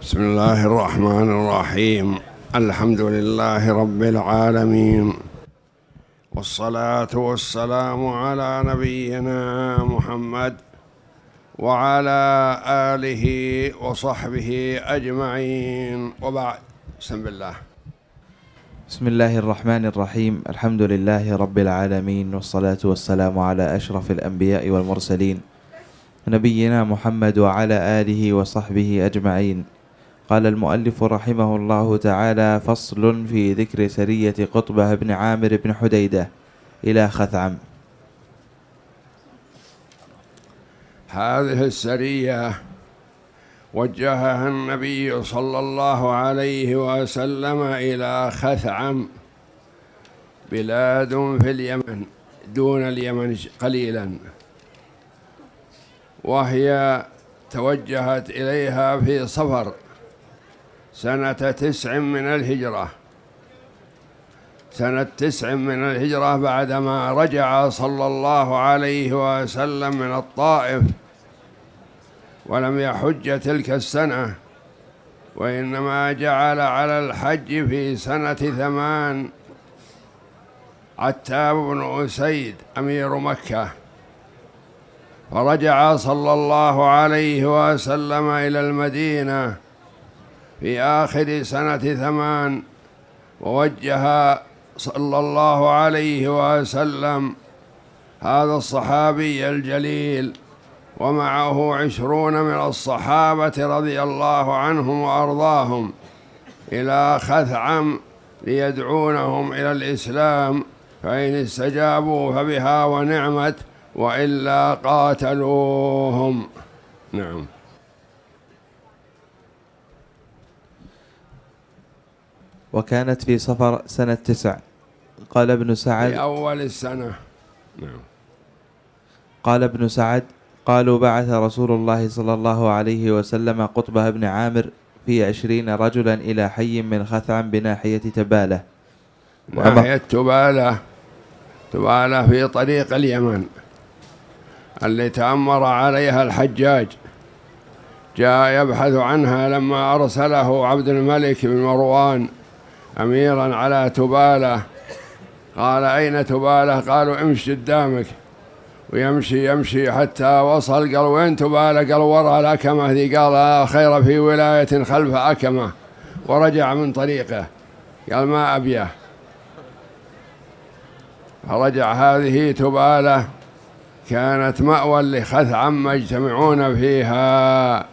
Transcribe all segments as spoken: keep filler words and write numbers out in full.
بسم الله الرحمن الرحيم. الحمد لله رب العالمين، والصلاة والسلام على نبينا محمد وعلى آله وصحبه أجمعين، وبعد. بسم الله. بسم الله الرحمن الرحيم. الحمد لله رب العالمين، والصلاة والسلام على أشرف الأنبياء والمرسلين نبينا محمد وعلى آله وصحبه أجمعين. قال المؤلف رحمه الله تعالى: فصل في ذكر سرية قطبة بن عامر بن حديدة إلى خثعم. هذه السرية وجهها النبي صلى الله عليه وسلم إلى خثعم، بلاد في اليمن دون اليمن قليلا، وهي توجهت إليها في صفر سنة تسع من الهجرة سنة تسع من الهجرة بعدما رجع صلى الله عليه وسلم من الطائف، ولم يحج تلك السنة، وإنما جعل على الحج في سنة ثمان عتاب بن أسيد أمير مكة، فرجع صلى الله عليه وسلم إلى المدينة في آخر سنة ثمان، ووجه صلى الله عليه وسلم هذا الصحابي الجليل ومعه عشرون من الصحابة رضي الله عنهم وأرضاهم إلى خثعم ليدعونهم إلى الإسلام، فإن استجابوا فبها ونعمت، وإلا قاتلوهم. نعم. وكانت في صفر سنة تسع. قال ابن سعد في أول السنة. نعم. قال ابن سعد: قالوا بعث رسول الله صلى الله عليه وسلم قطبة بن عامر في عشرين رجلا إلى حي من خثعم بناحية تبالة. ناحية تبالة تبالة في طريق اليمن اللي تأمر عليها الحجاج، جاء يبحث عنها لما أرسله عبد الملك بن مروان أميرا على تبالة. قال: أين تبالة؟ قالوا: امشي قدامك. ويمشي يمشي حتى وصل، قال: وين تبالة؟ قال: وراء الأكمة ذي. قال: لا خير في ولاية خلف أكمة. ورجع من طريقه، قال: ما أبيه. فرجع. هذه تبالة كانت مأوى لخثعم يجتمعون فيها.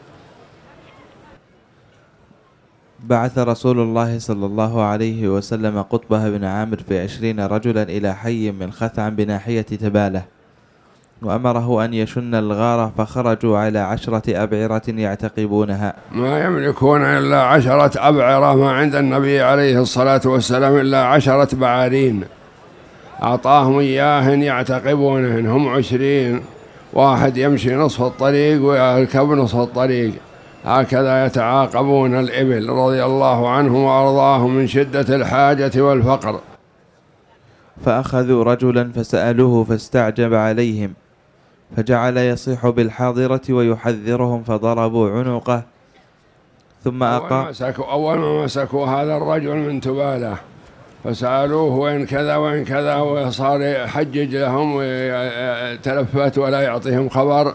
بعث رسول الله صلى الله عليه وسلم قطبة بن عامر في عشرين رجلا إلى حي من خثعم بناحية تبالة، وأمره أن يشن الغارة، فخرجوا على عشرة أبعرة يعتقبونها. ما يملكون إلا عشرة أبعرة، ما عند النبي عليه الصلاة والسلام إلا عشرة بعارين أعطاهم إياهن يعتقبونهن، هم عشرين، واحد يمشي نصف الطريق ويركب نصف الطريق، هكذا يتعاقبون الإبل رضي الله عنهم وأرضاهم من شدة الحاجة والفقر. فأخذوا رجلا فسألوه فاستعجب عليهم، فجعل يصيح بالحاضرة ويحذرهم، فضربوا عنقه. ثم أقام. أول ما مسكوا هذا الرجل من تبالة فسألوه: وين كذا وين كذا؟ وصار يحجج لهم ويتلفت ولا يعطيهم خبر،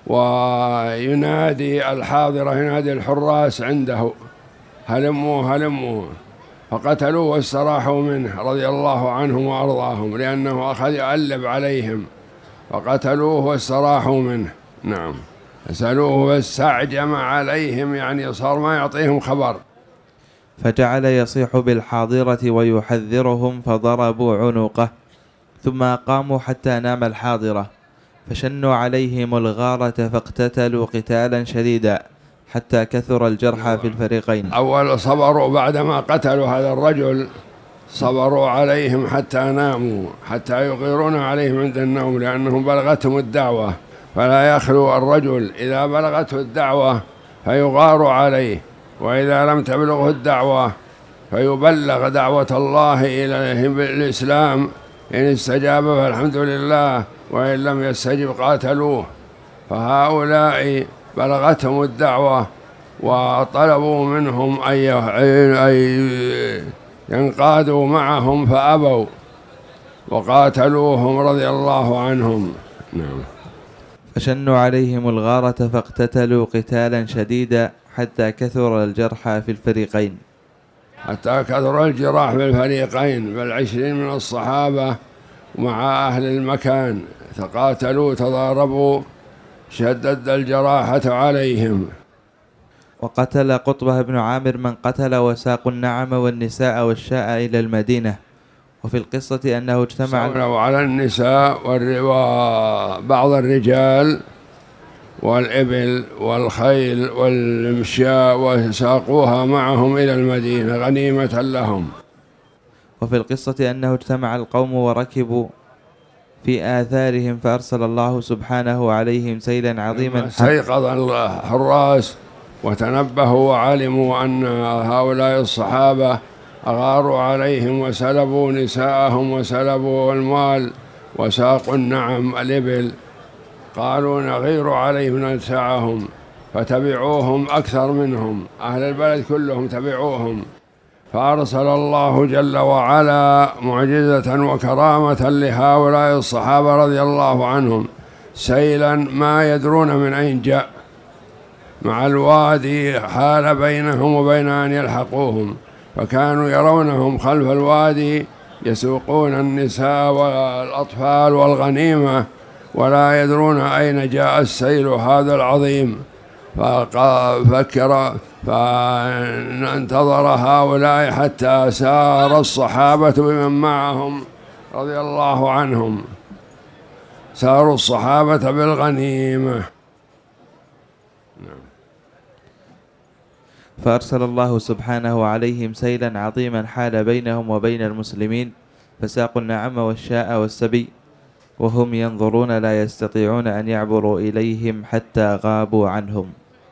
وينادي الحاضرة، ينادي الحراس عنده: هلموا هلموا. فقتلوه واستراحوا منه رضي الله عنهم وأرضاهم، لأنه أخذ يؤلب عليهم، فقتلوه واستراحوا منه. نعم. سألوه فاستعجم عليهم، يعني صار ما يعطيهم خبر. فجعل يصيح بالحاضرة ويحذرهم، فضربوا عنقه. ثم قاموا حتى نام الحاضرة، فشنوا عليهم الغارة، فاقتتلوا قتالا شديدا حتى كثر الجرحى في الفريقين. أول صبروا، بعدما قتلوا هذا الرجل صبروا عليهم حتى ناموا، حتى يغيرون عليهم عند النوم، لأنهم بلغتهم الدعوة، فلا يخلو الرجل إذا بلغته الدعوة فيغار عليه، وإذا لم تبلغه الدعوة فيبلغ دعوة الله إليه بالإسلام، إن استجاب فالحمد لله، وإن لم يستجب قاتلوه. فهؤلاء بلغتهم الدعوة وطلبوا منهم أن ينقادوا معهم فأبوا وقاتلوهم رضي الله عنهم. نعم. فشنوا عليهم الغارة فاقتتلوا قتالا شديدا حتى كثر الجرحى في الفريقين حتى كثر الجراح في الفريقين، بل عشرين من الصحابة مع أهل المكان تقاتلوا تضاربوا شدد الجراحة عليهم. وقتل قطبة بن عامر من قتل وساقوا النعم والنساء والشاء إلى المدينة. وفي القصة أنه اجتمع على النساء وبعض الرجال والإبل والخيل والمشاء وساقوها معهم إلى المدينة غنيمة لهم. وفي القصة أنه اجتمع القوم وركبوا في آثارهم فأرسل الله سبحانه عليهم سيلا عظيما. استيقظ الحراس وتنبهوا وعلموا أن هؤلاء الصحابة أغاروا عليهم وسلبوا نساءهم وسلبوا المال وساقوا النعم الإبل، قالوا نغير عليهم نساءهم، فتبعوهم أكثر منهم، أهل البلد كلهم تبعوهم. فأرسل الله جل وعلا معجزة وكرامة لهؤلاء الصحابة رضي الله عنهم سيلا ما يدرون من أين جاء، مع الوادي حال بينهم وبين أن يلحقوهم، فكانوا يرونهم خلف الوادي يسوقون النساء والأطفال والغنيمة ولا يدرون أين جاء السيل هذا العظيم. ففكر فانتظر هؤلاء حتى سار الصحابة بمن معهم رضي الله عنهم، ساروا الصحابة بالغنيمة. فأرسل الله سبحانه عليهم سيلا عظيما حال بينهم وبين المسلمين، فساقوا النعم والشاء والسبي وهم ينظرون لا يستطيعون أن يعبروا إليهم حتى غابوا عنهم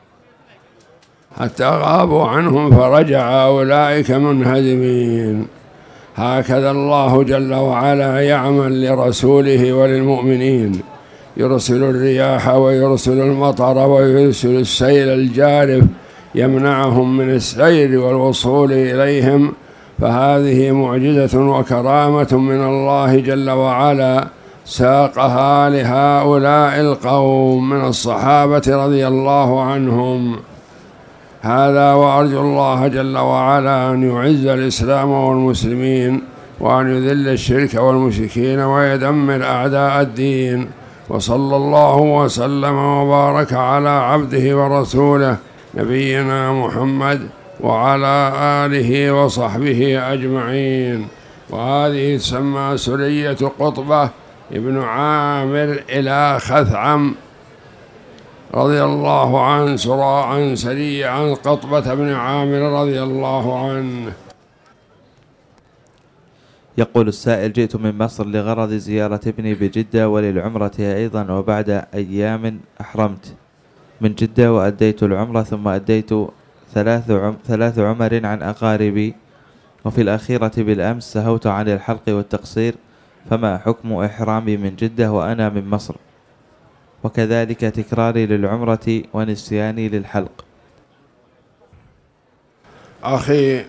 حتى غابوا عنهم فرجع أولئك منهزمين. هكذا الله جل وعلا يعمل لرسوله وللمؤمنين، يرسل الرياح ويرسل المطر ويرسل السيل الجارف يمنعهم من السير والوصول إليهم. فهذه معجزة وكرامة من الله جل وعلا ساقها لهؤلاء القوم من الصحابة رضي الله عنهم. هذا وأرجو الله جل وعلا أن يعز الإسلام والمسلمين وأن يذل الشرك والمشركين ويدمر أعداء الدين. وصلى الله وسلم وبارك على عبده ورسوله نبينا محمد وعلى آله وصحبه أجمعين. وهذه تسمى سرية قطبة ابن عامر إلى خثعم رضي الله عنه، سراء عن سرية عن قطبة بن عامر رضي الله عنه. يقول السائل: جئت من مصر لغرض زيارة ابني بجدة وللعمرة أيضا، وبعد أيام أحرمت من جدة وأديت العمرة، ثم أديت ثلاث عم ثلاث عمر عن أقاربي، وفي الأخيرة بالأمس سهوت عن الحلق والتقصير، فما حكم إحرامي من جدة وأنا من مصر؟ وكذلك تكراري للعمرة ونسياني للحلق. أخي،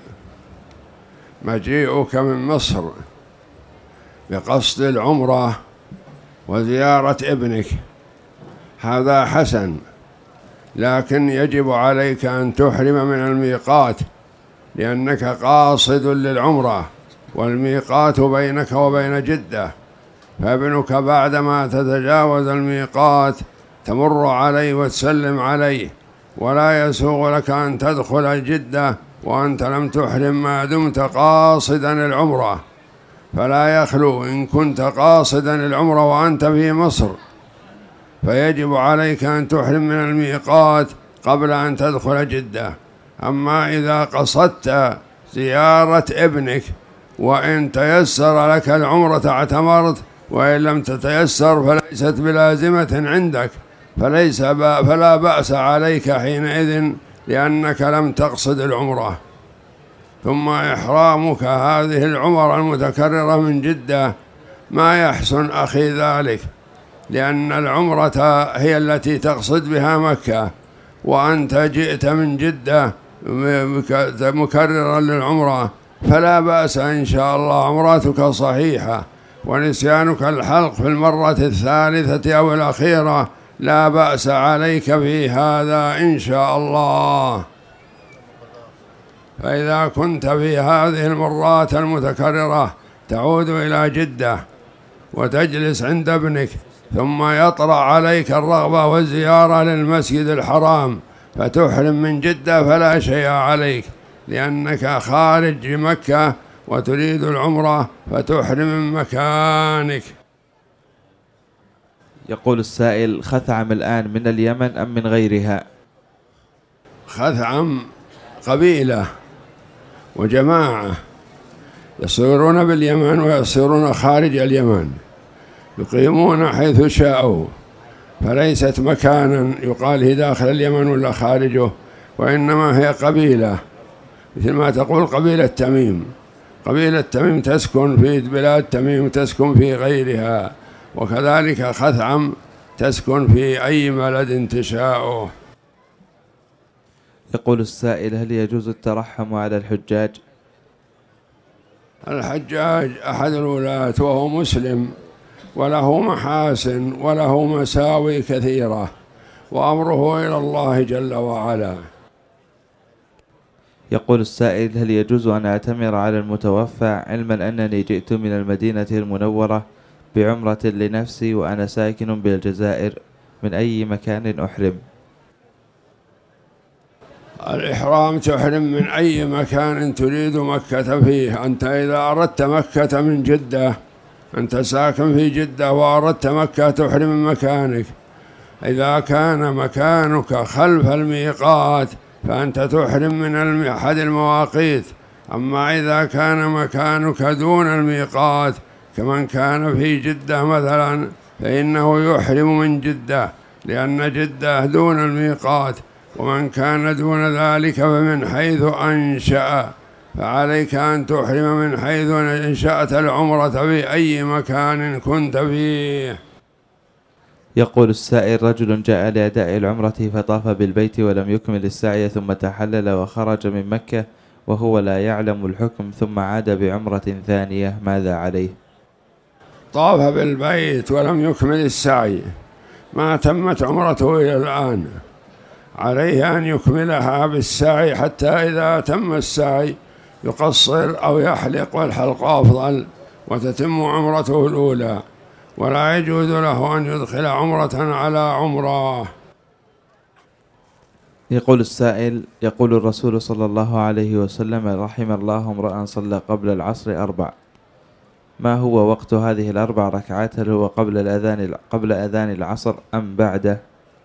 مجيئك من مصر بقصد العمرة وزيارة ابنك هذا حسن، لكن يجب عليك أن تحرم من الميقات لأنك قاصد للعمرة، والميقات بينك وبين جدة، فابنك بعدما تتجاوز الميقات تمر عليه وتسلم عليه، ولا يسوغ لك أن تدخل جدة وأنت لم تحرم ما دمت قاصدا العمرة. فلا يخلو إن كنت قاصدا العمرة وأنت في مصر، فيجب عليك أن تحرم من الميقات قبل أن تدخل جدة. أما إذا قصدت زيارة ابنك وإن تيسر لك العمرة اعتمرت، وإن لم تتيسر فليست بلازمة عندك، فليس فلا بأس عليك حينئذ لأنك لم تقصد العمرة. ثم إحرامك هذه العمر المتكررة من جدة ما يحسن أخي ذلك، لأن العمرة هي التي تقصد بها مكة، وأنت جئت من جدة مكررا للعمرة فلا بأس إن شاء الله، عمرتك صحيحة، ونسيانك الحلق في المرة الثالثة أو الأخيرة لا بأس عليك في هذا إن شاء الله. فإذا كنت في هذه المرات المتكررة تعود إلى جدة وتجلس عند ابنك، ثم يطرأ عليك الرغبة والزيارة للمسجد الحرام فتحرم من جدة فلا شيء عليك، لأنك خارج مكة وتريد العمرة فتحرم من مكانك. يقول السائل: خثعم الآن من اليمن أم من غيرها؟ خثعم قبيلة وجماعة يصيرون باليمن ويصيرون خارج اليمن، يقيمون حيث شاءوا، فليست مكانا يقال هي داخل اليمن ولا خارجه، وإنما هي قبيلة، مثل ما تقول قبيلة تميم. قبيلة تميم تسكن في بلاد تميم تسكن في غيرها، وكذلك خثعم تسكن في أي بلد تشاءه. يقول السائل: هل يجوز الترحم على الحجاج؟ الحجاج أحد الولاة وهو مسلم وله محاسن وله مساوي كثيرة، وأمره إلى الله جل وعلا. يقول السائل: هل يجوز أن أعتمر على المتوفى علما أنني جئت من المدينة المنورة بعمرة لنفسي وأنا ساكن بالجزائر، من أي مكان أحرم؟ الإحرام تحرم من أي مكان تريد مكة فيه. أنت إذا أردت مكة من جدة، أنت ساكن في جدة وأردت مكة تحرم من مكانك. إذا كان مكانك خلف الميقات فأنت تحرم من أحد المواقيت. أما إذا كان مكانك دون الميقات كمن كان في جدة مثلا فإنه يحرم من جدة، لأن جدة دون الميقات، ومن كان دون ذلك فمن حيث أنشأ فعليك أن تحرم من حيث أنشأت العمرة في أي مكان كنت فيه. يقول السائل: رجل جاء لأداء العمرة فطاف بالبيت ولم يكمل السعي ثم تحلل وخرج من مكة وهو لا يعلم الحكم ثم عاد بعمرة ثانية، ماذا عليه؟ طاف بالبيت ولم يكمل السعي، ما تمت عمرته إلى الآن، عليه أن يكملها بالسعي حتى إذا تم السعي يقصر أو يحلق، والحلق أفضل، وتتم عمرته الأولى، ولا يجوز له أن يدخل عمرة على عمره. يقول السائل: يقول الرسول صلى الله عليه وسلم: رحم الله امرأ صلى قبل العصر أربع، ما هو وقت هذه الأربع ركعات؟ هل هو قبل الأذان قبل أذان العصر أم بعده؟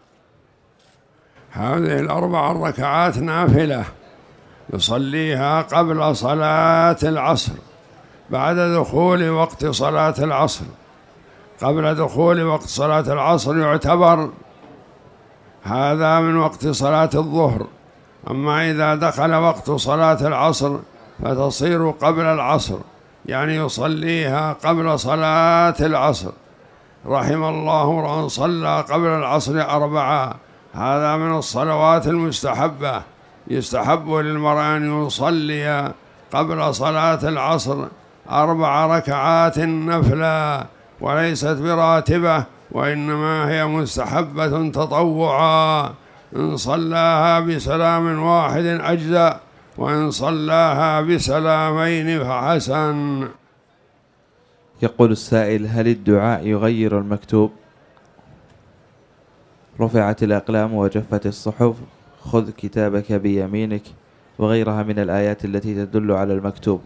هذه الأربع ركعات نافلة يصليها قبل صلاة العصر، بعد دخول وقت صلاة العصر. قبل دخول وقت صلاة العصر يعتبر هذا من وقت صلاة الظهر، أما إذا دخل وقت صلاة العصر فتصير قبل العصر، يعني يصليها قبل صلاة العصر. رحم الله امرأ صلى قبل العصر أربعة، هذا من الصلوات المستحبة، يستحب للمرء أن يصلي قبل صلاة العصر أربع ركعات نفلا، وليست براتبة، وإنما هي مستحبة تطوعا. إن صلاها بسلام واحد أجزاء، وإن صلاها بسلامين فحسن. يقول السائل: هل الدعاء يغير المكتوب؟ رفعت الأقلام وجفت الصحف، خذ كتابك بيمينك، وغيرها من الآيات التي تدل على المكتوب.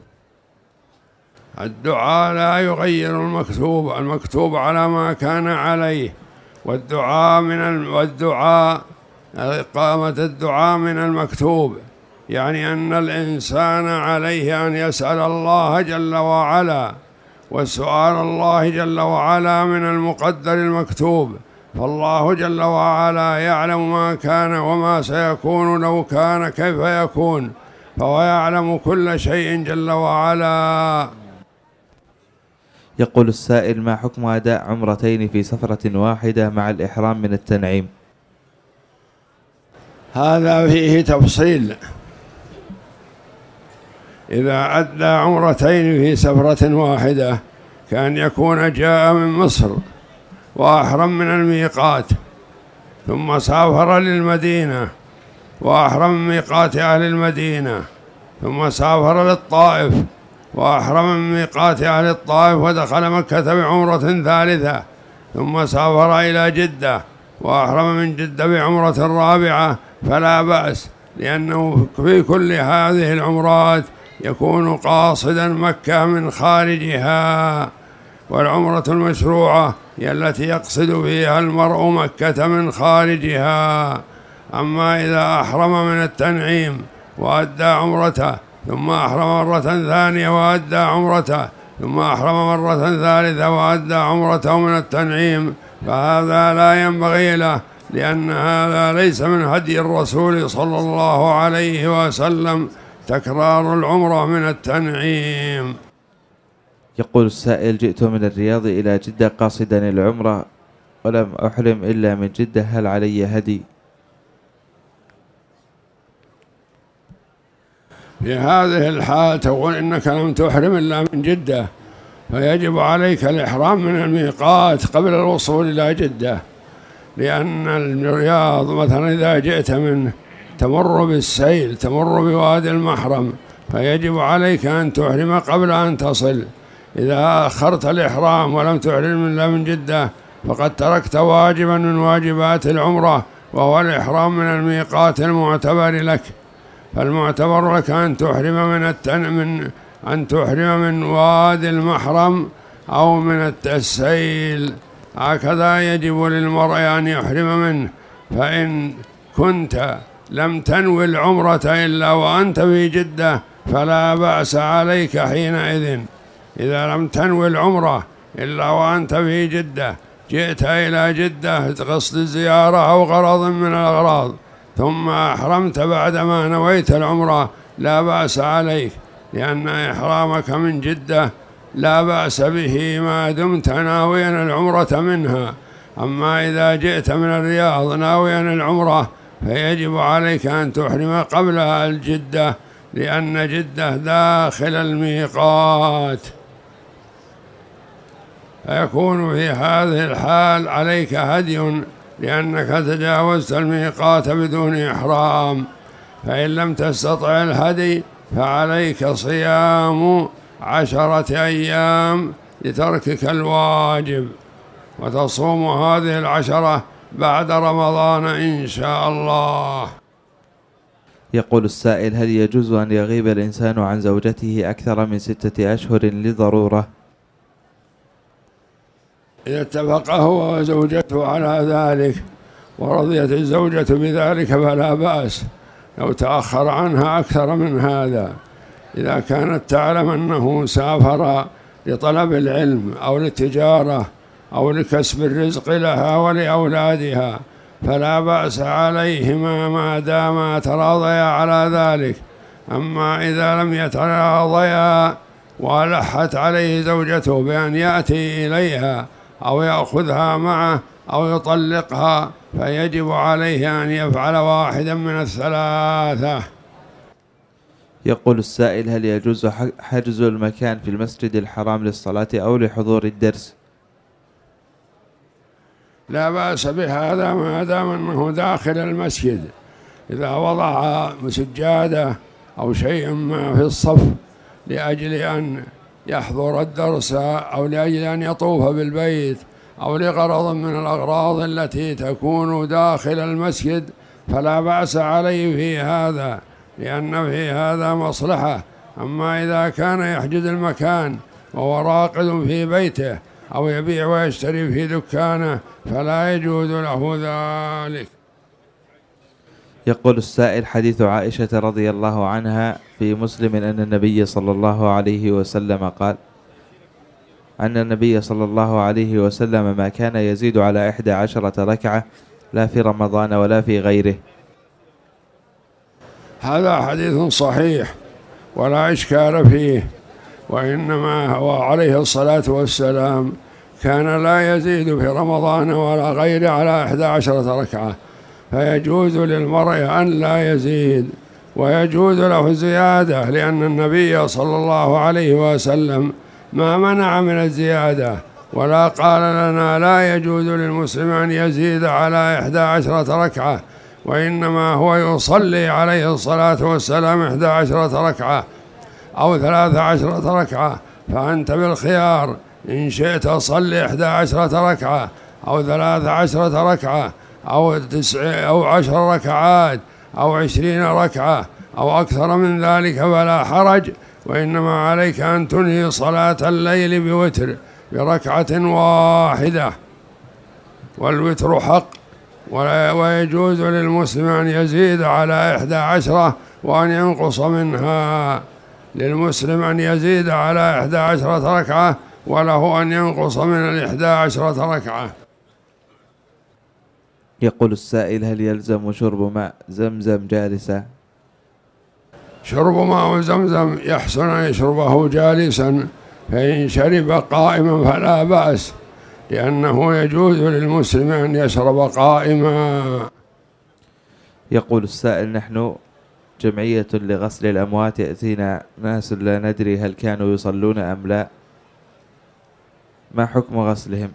الدعاء لا يغير المكتوب، المكتوب على ما كان عليه، والدعاء من ال... والدعاء إقامة الدعاء من المكتوب، يعني أن الإنسان عليه أن يسأل الله جل وعلا، والسؤال الله جل وعلا من المقدر المكتوب، فالله جل وعلا يعلم ما كان وما سيكون لو كان كيف يكون، فهو يعلم كل شيء جل وعلا. يقول السائل: ما حكم أداء عمرتين في سفرة واحدة مع الإحرام من التنعيم؟ هذا فيه تفصيل. إذا أدى عمرتين في سفرة واحدة كان يكون جاء من مصر وأحرم من الميقات، ثم سافر للمدينة وأحرم من ميقات أهل المدينة، ثم سافر للطائف وأحرم من ميقات أهل الطائف ودخل مكة بعمرة ثالثة، ثم سافر إلى جدة وأحرم من جدة بعمرة رابعة، فلا بأس، لأنه في كل هذه العمرات يكون قاصدا مكة من خارجها. والعمرة المشروعة هي التي يقصد فيها المرء مكة من خارجها. أما إذا أحرم من التنعيم وأدى عمرته ثم أحرم مرة ثانية وأدى عمرته ثم أحرم مرة ثالثة وأدى عمرته من التنعيم فهذا لا ينبغي له، لأن هذا ليس من هدي الرسول صلى الله عليه وسلم تكرار العمرة من التنعيم. يقول السائل: جئت من الرياض إلى جدة قاصدا العمرة ولم أحرم إلا من جدة، هل علي هدي؟ في هذه الحال تقول إنك لم تحرم إلا من جدة، فيجب عليك الإحرام من الميقات قبل الوصول إلى جدة، لأن الرياض مثلا إذا جئت منه تمر بالسيل، تمر بوادي المحرم، فيجب عليك أن تحرم قبل أن تصل. إذا أخرت الإحرام ولم تحرم إلا من جدة فقد تركت واجبا من واجبات العمرة، وهو الإحرام من الميقات المعتبر لك. فالمعتبر لك أن تحرم من التن من أن تحرم من وادي المحرم أو من السيل، هكذا يجب للمرء أن يحرم منه. فإن كنت لم تنوي العمرة إلا وأنت في جدة فلا بأس عليك حينئذ. إذا لم تنوي العمرة إلا وأنت في جدة، جئت إلى جدة قصد الزيارة أو غرض من الأغراض ثم أحرمت بعدما نويت العمرة، لا بأس عليك، لأن إحرامك من جدة لا بأس به ما دمت ناويا العمرة منها. أما إذا جئت من الرياض ناويا العمرة فيجب عليك أن تحرم قبلها الجدة، لأن جدة داخل الميقات، فيكون في هذه الحال عليك هدي، لأنك تجاوزت الميقات بدون إحرام. فإن لم تستطع الهدي فعليك صيام عشرة أيام لتركك الواجب، وتصوم هذه العشرة بعد رمضان إن شاء الله. يقول السائل: هل يجوز أن يغيب الإنسان عن زوجته أكثر من ستة أشهر لضرورة؟ إذا اتفق هو وزوجته على ذلك ورضيت الزوجة بذلك فلا بأس، لو تأخر عنها أكثر من هذا. إذا كانت تعلم أنه سافر لطلب العلم أو للتجارة أو لكسب الرزق لها ولأولادها فلا بأس عليهما ما داما تراضيا على ذلك. أما إذا لم يتراضيا ولحت عليه زوجته بأن يأتي إليها أو يأخذها معه أو يطلقها فيجب عليه أن يفعل واحدا من الثلاثة. يقول السائل: هل يجوز حجز المكان في المسجد الحرام للصلاة أو لحضور الدرس؟ لا بأس بهذا ما دام أنه داخل المسجد. إذا وضع سجادة أو شيء ما في الصف لأجل أن يحضر الدرس أو لأجل أن يطوف بالبيت أو لغرض من الأغراض التي تكون داخل المسجد فلا بأس عليه في هذا، لأن في هذا مصلحة. أما إذا كان يحجز المكان وهو راقد في بيته أو يبيع ويشتري في دكانه فلا يجوز له ذلك. يقول السائل: حديث عائشة رضي الله عنها في مسلم أن النبي صلى الله عليه وسلم قال أن النبي صلى الله عليه وسلم ما كان يزيد على إحدى عشرة ركعة لا في رمضان ولا في غيره. هذا حديث صحيح ولا إشكال فيه، وإنما هو عليه الصلاة والسلام كان لا يزيد في رمضان ولا غيره على إحدى عشرة ركعة، فيجوز للمرء أن لا يزيد، ويجوز له زيادة، لأن النبي صلى الله عليه وسلم ما منع من الزيادة، ولا قال لنا لا يجوز للمسلم أن يزيد على إحدى عشرة ركعة، وإنما هو يصلي عليه الصلاة والسلام إحدى عشرة ركعة أو ثلاث عشرة ركعة، فأنت بالخيار، إن شئت صلي إحدى عشرة ركعة أو ثلاث عشرة ركعة أو تسع أو عشر ركعات أو عشرين ركعة أو أكثر من ذلك فلا حرج، وإنما عليك أن تنهي صلاة الليل بوتر بركعة واحدة، والوتر حق، ويجوز للمسلم أن يزيد على إحدى عشرة وأن ينقص منها، للمسلم أن يزيد على إحدى عشرة ركعة وله أن ينقص من الإحدى عشرة ركعة. يقول السائل: هل يلزم شرب ماء زمزم جالسا؟ شرب ماء زمزم يحسن أن يشربه جالسا، فإن شرب قائما فلا بأس، لأنه يجوز للمسلم أن يشرب قائما. يقول السائل: نحن جمعية لغسل الأموات، يأتينا ناس لا ندري هل كانوا يصلون أم لا، ما حكم غسلهم؟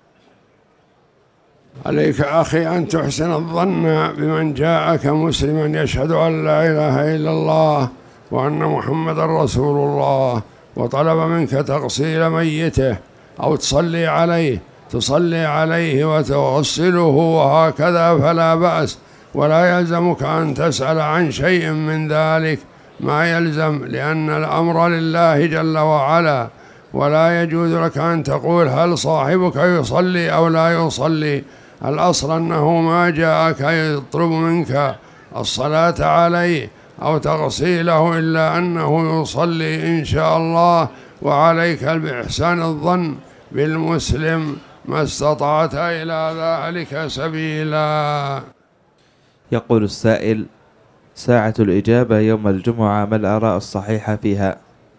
عليك أخي أن تحسن الظن بمن جاءك مسلما يشهد أن لا إله إلا الله وأن محمد رسول الله، وطلب منك تغسيل ميته أو تصلي عليه تصلي عليه وتغسله وهكذا فلا بأس، ولا يلزمك أن تسأل عن شيء من ذلك، ما يلزم، لأن الأمر لله جل وعلا، ولا يجوز لك أن تقول هل صاحبك يصلي أو لا يصلي. الأصل أنه ما جاءك يطلب منك الصلاة عليه أو تغسيله إلا أنه يصلي إن شاء الله، وعليك بإحسان الظن بالمسلم ما استطعت إلى ذلك سبيلا. يقول السائل: ساعة الإجابة يوم الجمعة، ما الآراء الصحيحة فيها؟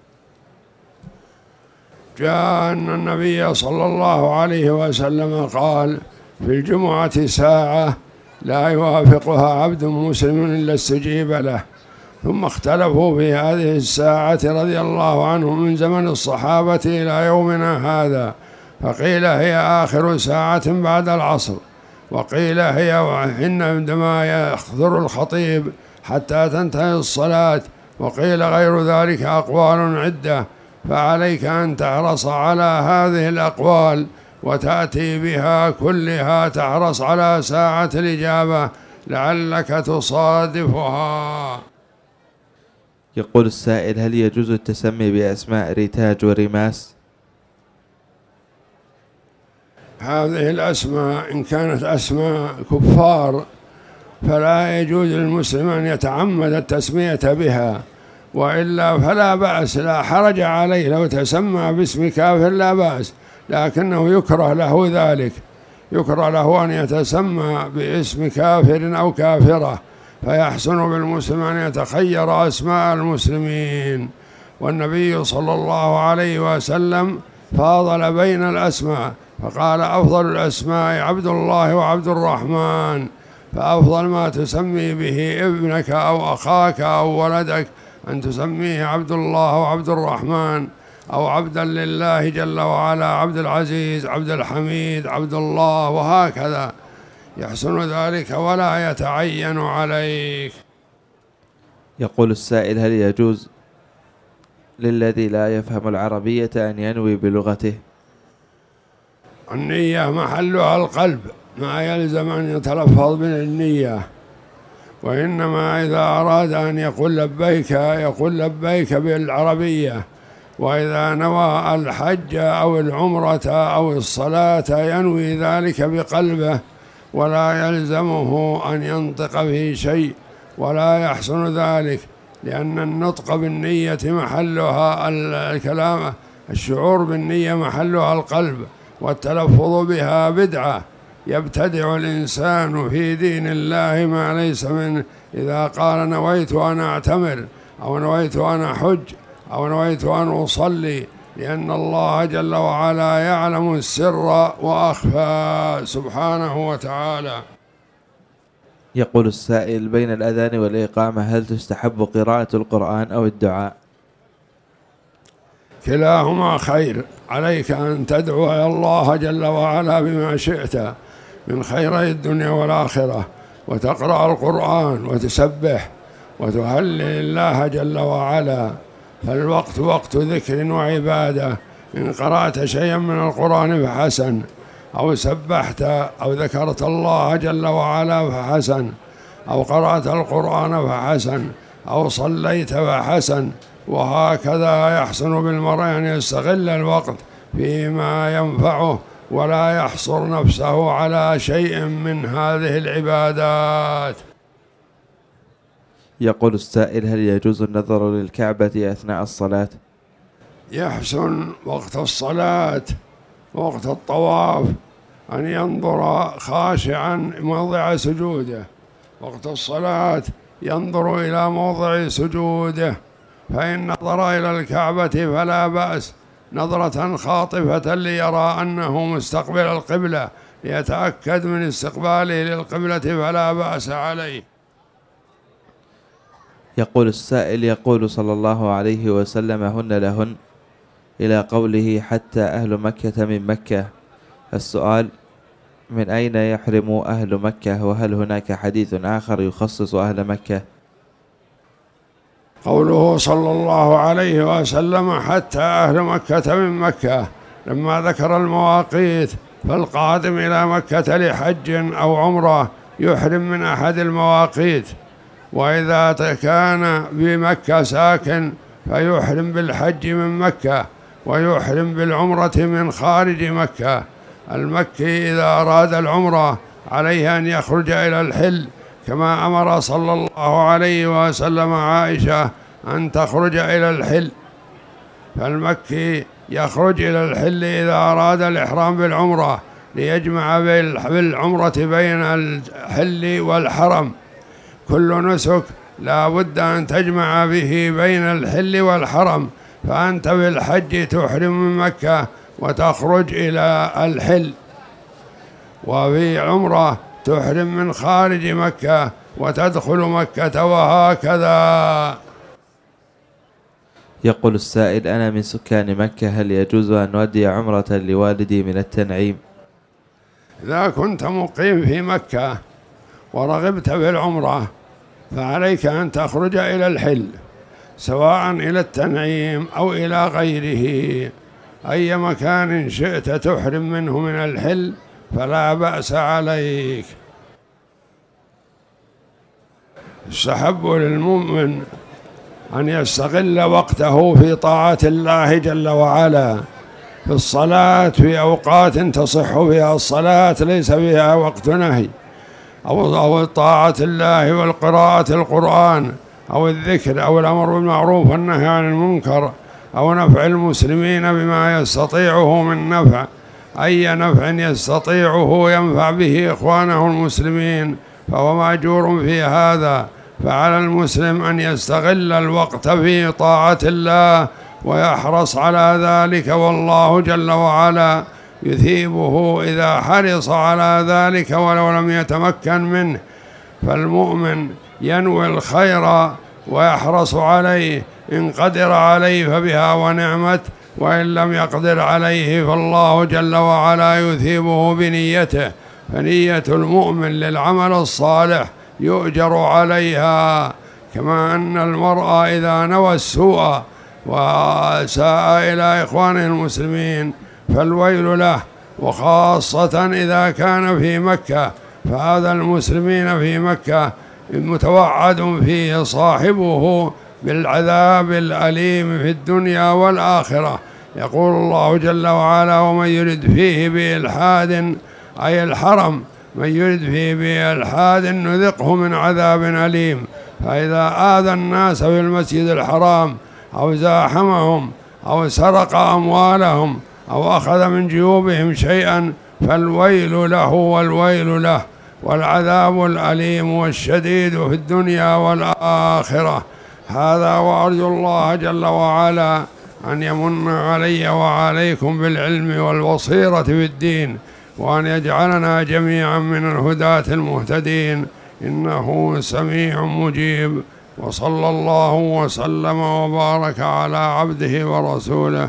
جاء أن النبي صلى الله عليه وسلم قال: في الجمعة ساعة لا يوافقها عبد مسلم إلا استجيب له. ثم اختلفوا في هذه الساعة رضي الله عنهم من زمن الصحابة إلى يومنا هذا، فقيل هي آخر ساعة بعد العصر، وقيل هي عندما يخطر الخطيب حتى تنتهي الصلاة، وقيل غير ذلك أقوال عدة، فعليك أن تحرص على هذه الأقوال وتأتي بها كلها، تحرص على ساعة الإجابة لعلك تصادفها. يقول السائل: هل يجوز التسمي بأسماء ريتاج ورماس؟ هذه الأسماء إن كانت أسماء كفار فلا يجوز للمسلم أن يتعمد التسمية بها، وإلا فلا بأس، لا حرج عليه لو تسمى باسم كافر لا بأس، لكنه يكره له ذلك، يكره له أن يتسمى باسم كافر أو كافرة، فيحسن بالمسلم أن يتخير أسماء المسلمين. والنبي صلى الله عليه وسلم فاضل بين الأسماء، فقال: أفضل الأسماء عبد الله وعبد الرحمن، فأفضل ما تسمي به ابنك أو أخاك أو ولدك أن تسميه عبد الله وعبد الرحمن، أو عبدا لله جل وعلا، عبد العزيز، عبد الحميد، عبد الله، وهكذا يحسن ذلك ولا يتعين عليك. يقول السائل: هل يجوز للذي لا يفهم العربية أن ينوي بلغته؟ النية محلها القلب، ما يلزم أن يتلفظ بالنية، وإنما إذا أراد أن يقول لبيك يقول لبيك بالعربية، وإذا نوى الحج أو العمرة أو الصلاة ينوي ذلك بقلبه، ولا يلزمه أن ينطق في شيء، ولا يحسن ذلك، لأن النطق بالنية محلها الكلام، الشعور بالنية محلها القلب، والتلفظ بها بدعة، يبتدع الإنسان في دين الله ما ليس منه. إذا قال نويت أن أعتمر أو نويت أن أحج أو نويت أن أصلي، لأن الله جل وعلا يعلم السر وأخفى سبحانه وتعالى. يقول السائل: بين الأذان والإقامة هل تستحب قراءة القرآن أو الدعاء؟ كلاهما خير، عليك أن تدعو إلى الله جل وعلا بما شئت من خيري الدنيا والآخرة، وتقرأ القرآن وتسبح وتهلل الله جل وعلا، فالوقت وقت ذكر وعبادة. إن قرأت شيئا من القرآن فحسن، أو سبحت أو ذكرت الله جل وعلا فحسن، أو قرأت القرآن فحسن، أو صليت فحسن. وهكذا يحسن بالمرء أن يستغل الوقت فيما ينفعه، ولا يحصر نفسه على شيء من هذه العبادات. يقول السائل: هل يجوز النظر للكعبة أثناء الصلاة؟ يحسن وقت الصلاة وقت الطواف أن ينظر خاشعا موضع سجوده، وقت الصلاة ينظر إلى موضع سجوده، فإن نظر إلى الكعبة فلا بأس نظرة خاطفة ليرى أنه مستقبل القبلة، ليتأكد من استقباله للقبلة فلا بأس عليه. يقول السائل: يقول صلى الله عليه وسلم: هن لهن، إلى قوله حتى أهل مكة من مكة. السؤال: من أين يحرم أهل مكة؟ وهل هناك حديث آخر يخصص أهل مكة؟ قوله صلى الله عليه وسلم حتى أهل مكة من مكة، لما ذكر المواقيت، فالقادم إلى مكة لحج أو عمرة يحرم من أحد المواقيت، وإذا كان بمكة ساكن فيحرم بالحج من مكة، ويحرم بالعمرة من خارج مكة. المكي إذا أراد العمرة عليه أن يخرج إلى الحل، كما أمر صلى الله عليه وسلم عائشة أن تخرج إلى الحل، فالمكي يخرج إلى الحل إذا أراد الإحرام بالعمرة، ليجمع بالعمرة بين الحل والحرم. كل نسك لا بد أن تجمع به بين الحل والحرم، فأنت بالحج تحرم من مكة وتخرج إلى الحل، وفي عمرة تحرم من خارج مكة وتدخل مكة، وهكذا. يقول السائل: أنا من سكان مكة، هل يجوز أن نودي عمرة لوالدي من التنعيم؟ إذا كنت مقيم في مكة ورغبت في العمرة فعليك أن تخرج إلى الحل، سواء إلى التنعيم أو إلى غيره، أي مكان شئت تحرم منه من الحل فلا بأس عليك. يستحب للمؤمن أن يستغل وقته في طاعة الله جل وعلا، في الصلاة في أوقات تصح فيها الصلاة ليس فيها وقت نهي، أو أو طاعة الله والقراءة القرآن، أو الذكر، أو الأمر بالمعروف والنهي عن المنكر، أو نفع المسلمين بما يستطيعه من نفع، أي نفع يستطيعه ينفع به إخوانه المسلمين فهو مأجور في هذا. فعلى المسلم أن يستغل الوقت في طاعة الله ويحرص على ذلك، والله جل وعلا يثيبه إذا حرص على ذلك ولو لم يتمكن منه. فالمؤمن ينوي الخير ويحرص عليه، إن قدر عليه فبها ونعمت، وإن لم يقدر عليه فالله جل وعلا يثيبه بنيته. فنية المؤمن للعمل الصالح يؤجر عليها، كما أن المرء إذا نوى السوء وساء إلى إخوانه المسلمين فالويل له، وخاصة إذا كان في مكة، فهذا المسلمين في مكة متوعد فيه صاحبه بالعذاب الأليم في الدنيا والآخرة. يقول الله جل وعلا: ومن يرد فيه بإلحاد، أي الحرم، من يرد فيه بإلحاد نذقه من عذاب أليم. فإذا آذى الناس في المسجد الحرام أو زاحمهم أو سرق أموالهم أو أخذ من جيوبهم شيئا فالويل له والويل له، والعذاب الأليم والشديد في الدنيا والآخرة. هذا وأرجو الله جل وعلا أن يمن علي وعليكم بالعلم والبصيرة في الدين، وأن يجعلنا جميعا من الهداة المهتدين، إنه سميع مجيب. وصلى الله وسلم وبارك على عبده ورسوله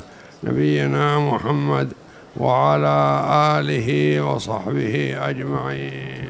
نبينا محمد وعلى آله وصحبه أجمعين.